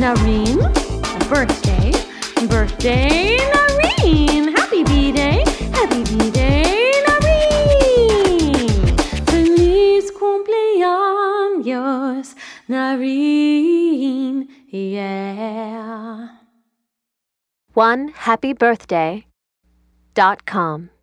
Nareen. Birthday, birthday, Nareen. Happy B-Day, happy B-Day, Nareen. Feliz cumpleaños, Nareen, yeah. OneHappyBirthday.com